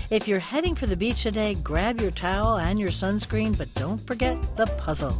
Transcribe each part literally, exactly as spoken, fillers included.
If you're heading for the beach today, grab your towel and your sunscreen, but don't forget the puzzle.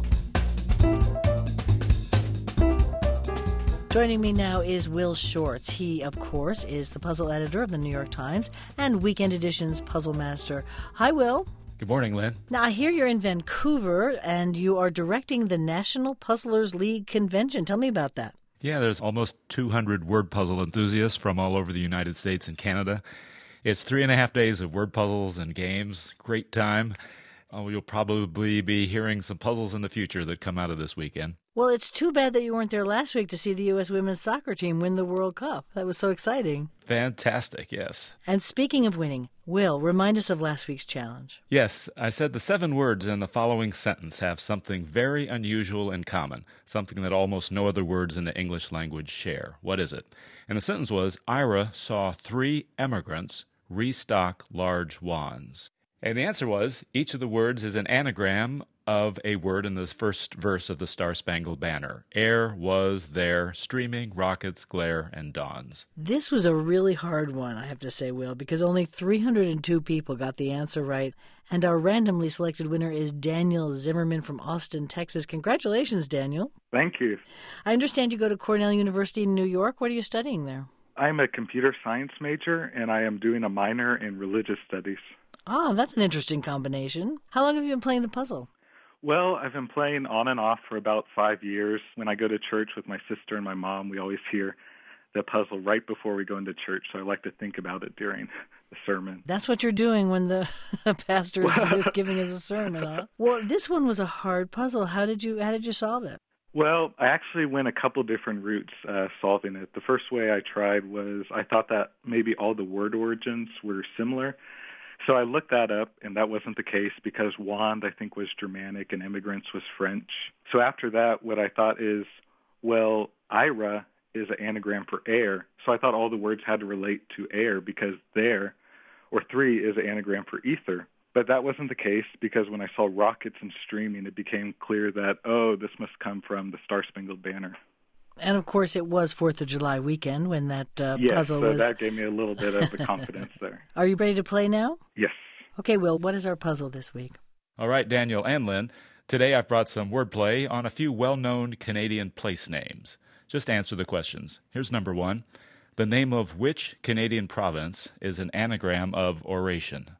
Joining me now is Will Shortz. He, of course, is the puzzle editor of the New York Times and Weekend Edition's puzzle master. Hi, Will. Good morning, Lynn. Now, I hear you're in Vancouver, and you are directing the National Puzzlers League Convention. Tell me about that. Yeah, there's almost two hundred word puzzle enthusiasts from all over the United States and Canada. It's three and a half days of word puzzles and games. Great time. Oh, you'll probably be hearing some puzzles in the future that come out of this weekend. Well, it's too bad that you weren't there last week to see the U S women's soccer team win the World Cup. That was so exciting. Fantastic, yes. And speaking of winning, Will, remind us of last week's challenge. Yes, I said the seven words in the following sentence have something very unusual in common, something that almost no other words in the English language share. What is it? And the sentence was, Ira saw three emigrants restock large wands. And the answer was, each of the words is an anagram of a word in the first verse of the Star-Spangled Banner. Air, was, there, streaming, rockets, glare, and dawns. This was a really hard one, I have to say, Will, because only three hundred two people got the answer right. And our randomly selected winner is Daniel Zimmerman from Austin, Texas. Congratulations, Daniel. Thank you. I understand you go to Cornell University in New York. What are you studying there? I'm a computer science major, and I am doing a minor in religious studies. Ah, that's an interesting combination. How long have you been playing the puzzle? Well, I've been playing on and off for about five years. When I go to church with my sister and my mom, we always hear the puzzle right before we go into church, so I like to think about it during the sermon. That's what you're doing when the pastor is giving us a sermon, huh? Well, this one was a hard puzzle. How did you how did you solve it? Well, I actually went a couple different routes uh, solving it. The first way I tried was I thought that maybe all the word origins were similar. So I looked that up, and that wasn't the case because wand, I think, was Germanic and immigrants was French. So after that, what I thought is, well, Ira is an anagram for air. So I thought all the words had to relate to air because there, or three, is an anagram for ether. But that wasn't the case because when I saw rockets and streaming, it became clear that, oh, this must come from the Star-Spangled Banner. And, of course, it was fourth of July weekend when that uh, yes, puzzle so was... Yes, so that gave me a little bit of the confidence there. Are you ready to play now? Yes. Okay, Will, what is our puzzle this week? All right, Daniel and Lynn. Today I've brought some wordplay on a few well-known Canadian place names. Just answer the questions. Here's number one. The name of which Canadian province is an anagram of oration?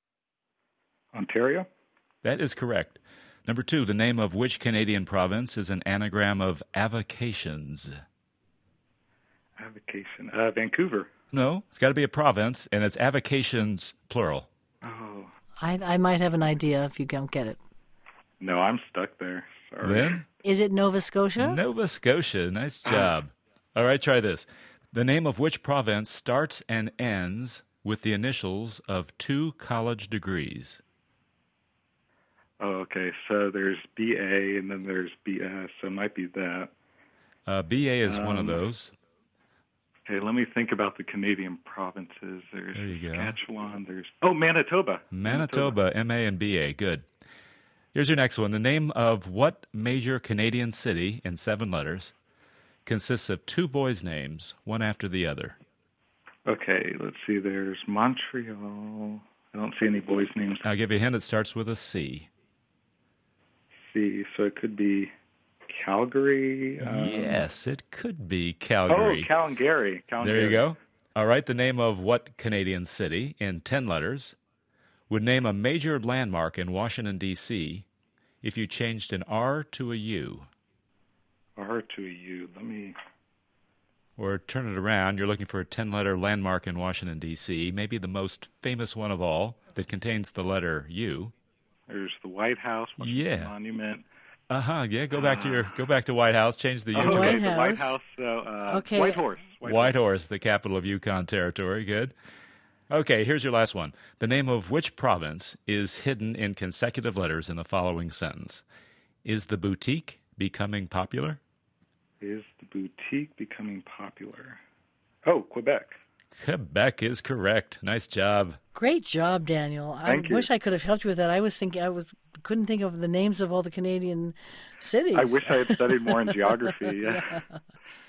Ontario? That is correct. Number two, the name of which Canadian province is an anagram of avocations? Avocation. Uh, Vancouver. No, it's got to be a province, and it's avocations, plural. Oh. I, I might have an idea if you don't get it. No, I'm stuck there. Sorry. Lynn? Is it Nova Scotia? Nova Scotia. Nice job. All right, try this. The name of which province starts and ends with the initials of two college degrees? Oh, okay. So there's B A and then there's B S, so it might be that. Uh, B A is um, one of those. Okay, let me think about the Canadian provinces. There's there you go. Saskatchewan. There's oh, Manitoba. Manitoba, Manitoba, M A and B A. Good. Here's your next one. The name of what major Canadian city in seven letters consists of two boys' names, one after the other? Okay, let's see. There's Montreal. I don't see any boys' names. I'll give you a hint. It starts with a C. C. So it could be Calgary. Um, yes, it could be Calgary. Oh, Calgary. Calgary. There you go. All right. The name of what Canadian city in ten letters would name a major landmark in Washington, D C if you changed an R to a U? R to a U. Let me... Or turn it around. You're looking for a ten-letter landmark in Washington, D C, maybe the most famous one of all that contains the letter U. There's the White House, Washington yeah. Monument. Uh-huh, yeah, go back to your go back to White House, change the U. Oh, to okay, White the House. White House. So, uh, okay. White Horse. White, White Horse, the capital of Yukon Territory. Good. Okay, here's your last one. The name of which province is hidden in consecutive letters in the following sentence? Is the boutique becoming popular? Is the boutique becoming popular? Oh, Quebec. Quebec is correct. Nice job. Great job, Daniel. Thank I you. wish I could have helped you with that. I was thinking I was couldn't think of the names of all the Canadian cities. I wish I had studied more in geography. Yeah.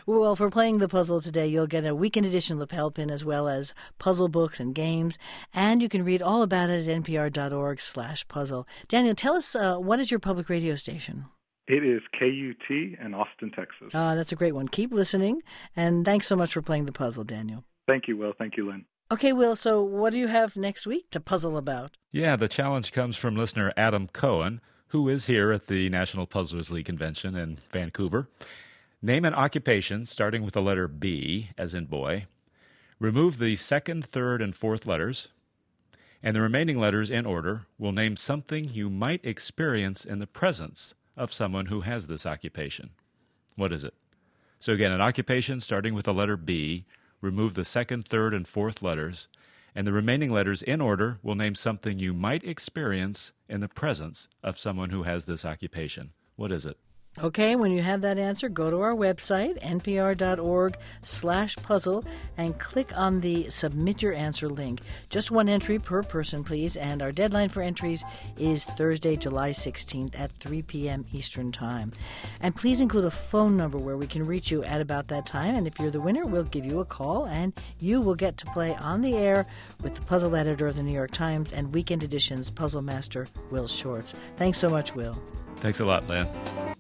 Well, for playing the puzzle today, you'll get a weekend edition of Lapel-Pin as well as puzzle books and games, and you can read all about it at npr.org slash puzzle. Daniel, tell us, uh, what is your public radio station? It is K U T in Austin, Texas. Uh, that's a great one. Keep listening, and thanks so much for playing the puzzle, Daniel. Thank you, Will. Thank you, Lynn. Okay, Will, so what do you have next week to puzzle about? Yeah, the challenge comes from listener Adam Cohen, who is here at the National Puzzlers League Convention in Vancouver. Name an occupation starting with the letter B, as in boy. Remove the second, third, and fourth letters, and the remaining letters in order will name something you might experience in the presence of someone who has this occupation. What is it? So again, an occupation starting with the letter B, remove the second, third, and fourth letters, and the remaining letters in order will name something you might experience in the presence of someone who has this occupation. What is it? Okay, when you have that answer, go to our website, npr.org slash puzzle, and click on the Submit Your Answer link. Just one entry per person, please, and our deadline for entries is Thursday, July sixteenth at three p.m. Eastern Time. And please include a phone number where we can reach you at about that time, and if you're the winner, we'll give you a call, and you will get to play on the air with the puzzle editor of the New York Times and Weekend Edition's puzzle master, Will Shortz. Thanks so much, Will. Thanks a lot, Lynn.